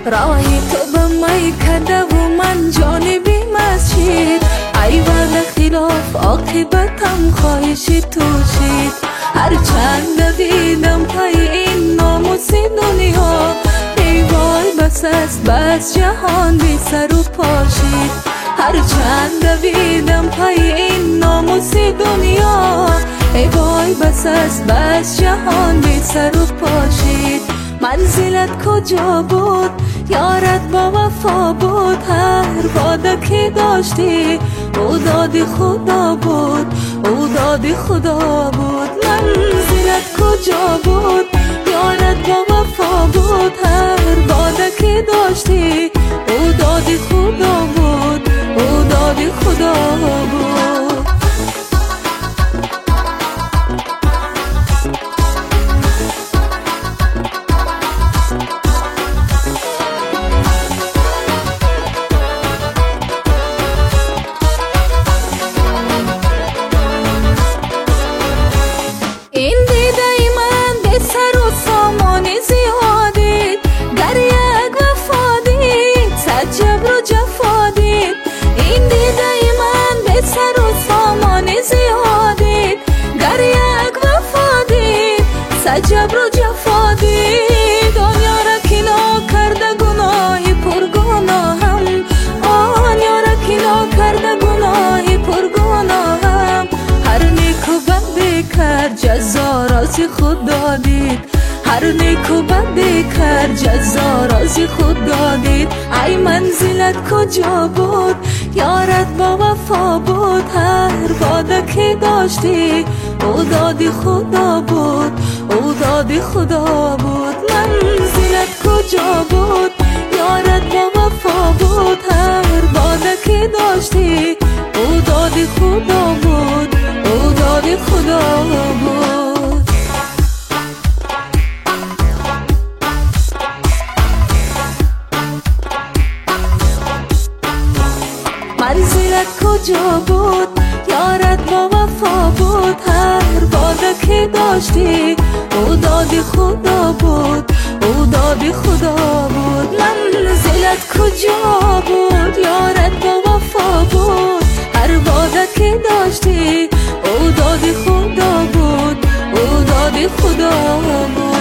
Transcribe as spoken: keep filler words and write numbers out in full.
راهی تو به می کده و من جانبی مسجد ای وعده خلاف عاقبتم خواهشی تو شد. هر چند دیدم پای این ناموسی دنیا ای وای بس است بس جهان بی سر و پاشید. هر چند دیدم پای این ناموسی دنیا ای وای بس است بس جهان بی سر و پاشید. منزلت کجا بود یارت با وفا بود هر وعده که داشتی او دادی خدا بود او دادی خدا بود. منزلت کجا بود یارت با وفا بود هر وعده که داشتی او دادی خدا بود او دادی خدا بود. این دیده من به سر و سامان زیادید گر یک وفا دید صد جبر و جفا دید. این دیده من به سر و سامان زیادید گر یک وفا دید صد جبر و جفا دید. دنیا را کنا کرده گناهی پر گناهم دنیا را کنا کرده گناهی پر گناهم. هر نیک و بد کرد جزا رازی خود دادید هر نیک و بد کرد جزا رازی خود دادید. ای منزلت کجا بود یارت با وفا بود هر وعده که داشتی او دادی خدا بود او دادی خدا بود. منزلت کجا بود یارت با وفا بود هر وعده که داشتی او دادی خدا بود او دادی خدا بود. منزلت کجا بود یارت با وفا بود هر وعده که داشتی او دادی خدا بود او دادی خدا بود. منزلت کجا بود یارت با وفا بود هر وعده که داشتی او دادی خدا بود او دادی خدا بود.